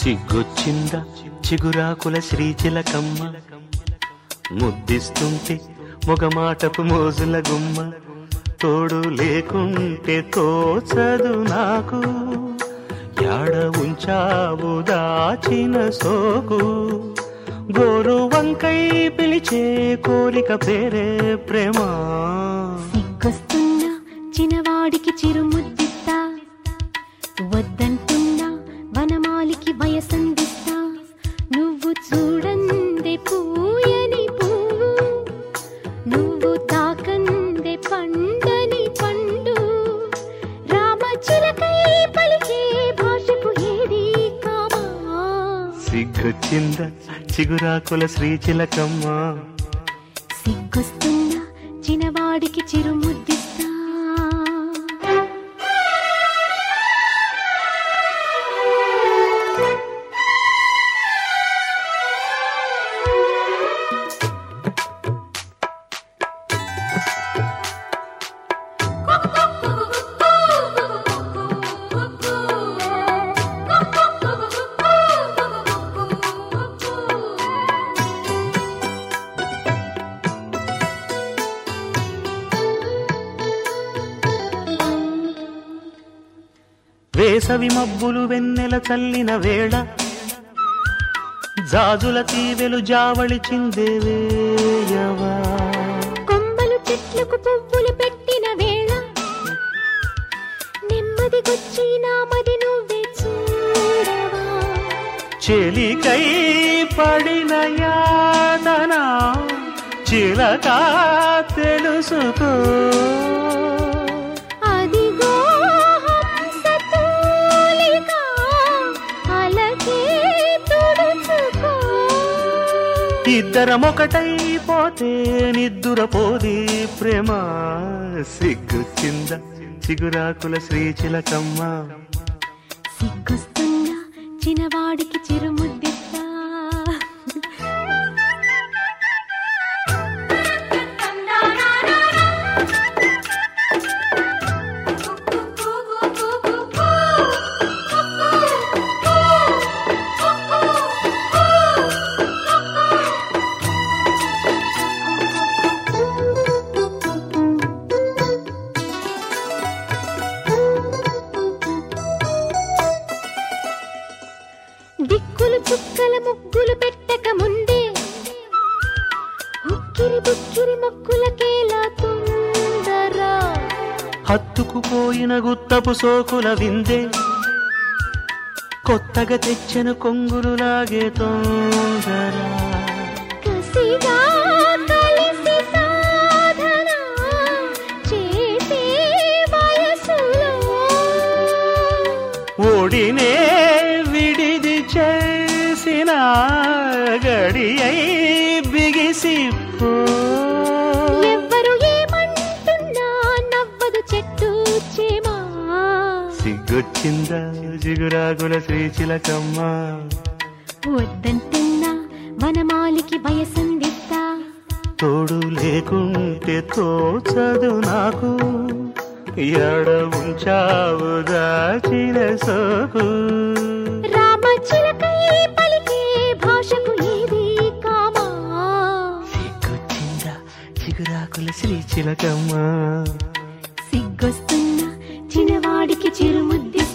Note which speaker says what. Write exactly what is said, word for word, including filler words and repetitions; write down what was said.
Speaker 1: సిగ్గొచ్చిందా చిగురాకుల శ్రీచిలకమ్మ, ముద్దిస్తుంటే మొగమాటపు మోజుల గుమ్మ, తోడు లేకుంటే తోచదు నాకు, యాడ ఉంచావు దాచిన సోకు, గోరు వంకై పిలిచే కోరిక పేరే ప్రేమ.
Speaker 2: సిగ్గొస్తున్నా చిన్నవాడికి చిరుముద్దిస్తా, వద్దంటున్నా వనమాలికి వయసందిస్తా, నువ్వు చూడందే పూయని పువ్వు, నువ్వు తాకందే పండని పండు, రామచిలకై పలికే భాషకు ఏది కామా.
Speaker 1: సిగ్గొచ్చిందా చిగురాకుల శ్రీచిలకమ్మ,
Speaker 2: సిగ్గొస్తున్నా చిన్నవాడికి చిరుముద్దిస్తా.
Speaker 1: వేసవి మబ్బులు వెన్నెల చల్లిన వేళ, జాజుల తీవెలు జావళి చిందేవేయవా,
Speaker 2: కొమ్మలు చెట్లకు పువ్వులు పెట్టిన వేళ, నెమ్మదిగొచ్చి నామది నువ్వే చూడవా,
Speaker 1: చెలికై పడిన యాతన చిలక తెలుసుకో,
Speaker 2: అదిగో హంసతూలిక అలకే తుడుచుకో.
Speaker 1: ఇద్దరమొకటైపోతే నిద్దురపోది ప్రేమ. సిగ్గుచింద చిగురాకుల శ్రీచిలకమ్మ,
Speaker 2: సిగ్గొస్తున్నా చిన్నవాడికి చిరుముద్దిస్తా. దిక్కులు చుక్కల ముగ్గులు పెట్టక ముందే, ఉక్కిరి బుక్కిరి మొక్కులకేలా తొందరా,
Speaker 1: హత్తుకుపోయిన గుత్తపు సోకుల విందే, కొత్తగా తెచ్చిన కొంగులు లాగే తొందర,
Speaker 2: కసిగా కలిసి సాధన చేసే వయసులో,
Speaker 1: ఓడినే విడిది చేసిన గడియై బిగిసిపో.
Speaker 2: ఎవ్వరు ఏమంటున్నా నవ్వదు చెట్టు చేమా.
Speaker 1: సిగ్గొచ్చిందా చిగురాకుల శ్రీచిలకమ్మ,
Speaker 2: వద్దంటున్నా వనమాలికి వయసందిస్తా,
Speaker 1: తోడు లేకుంటే తోచదు నాకు, ఎడ ఉంచావు దాచిన సోకు,
Speaker 2: రామచిలకై పలికే భాషకు ఏది కామా.
Speaker 1: సిగ్గొచ్చిందా చిగురాకుల శ్రీచిలకమ్మ,
Speaker 2: సిగ్గొస్తున్నా చిన్నవాడికి చిరుముద్ది